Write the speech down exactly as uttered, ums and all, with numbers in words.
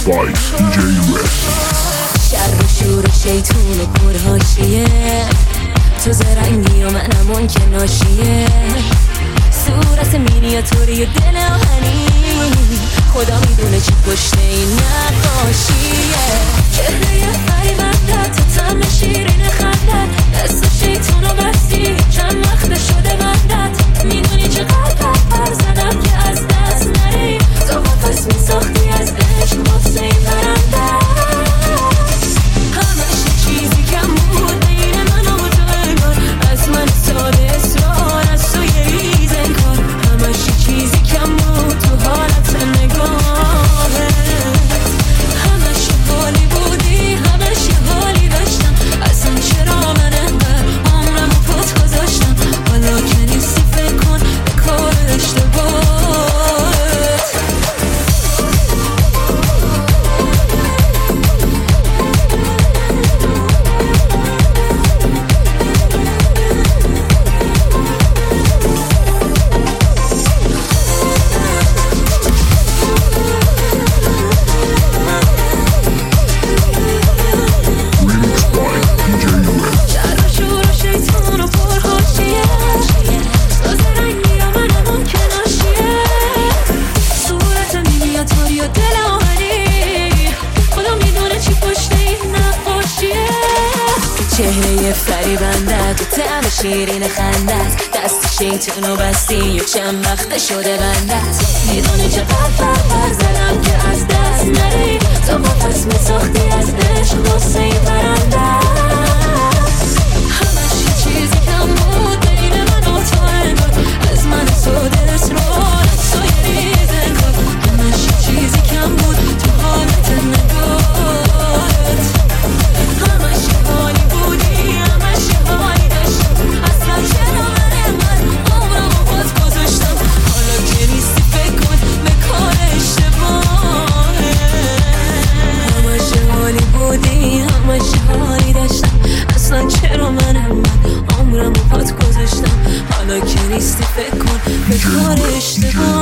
by دی جی Red. شر و شور و شیطون و پرهاشیه، تو زرنگی و منم اون که ناشیه، صورت مینیاتوری و دل آهنی، خدا میدونه چی پشت این نقاشیه. چهره فریبنده تو طعم شیرین خندت، دست شیطون و بستی چند وقت شده بندت، میدونی چه قلب پر زدم که از دست نری، تو قفص میساختی از عشق واسه این پرنده. همش چیزی کم بود بین من و تو انگار، از من ساده اصرار از تو یه ریز انکار، همش چیزی کم بود تو حالت نگاهت، همش حالی بودی همش یه حالی داشتم، اصلا چرا من انقدر عمرم و پات گذاشتم، حالا که نیستی فکر کن به کار اشتباهت. چهره فریبنده تو طعم شیرین خندت، دست شیطون و بستی و چند وقت شده بندت، میدونی چه قدر پر زدم که از دست نری، تو قفص میساختی از عشق واسه این پرنده. همش یه چیزی کم بود بین من و تو انگار، از من ساده اصرار از تو یه ریز انگار، همش یه چیزی کم بود تو حالت نگاهت، همش یه حالی بودی همش یه حالی داشتم، اصلا چرا من انقدر عمرم و پات گذاشتم، حالا که نیستی فکر کن به کار اشتباهت. همش یه حالی بودی همش یه حالی داشتم، اصلا چرا من انقدر عمرم و پات گذاشتم، حالا که نیستی فکر کن به کار اشتباهت.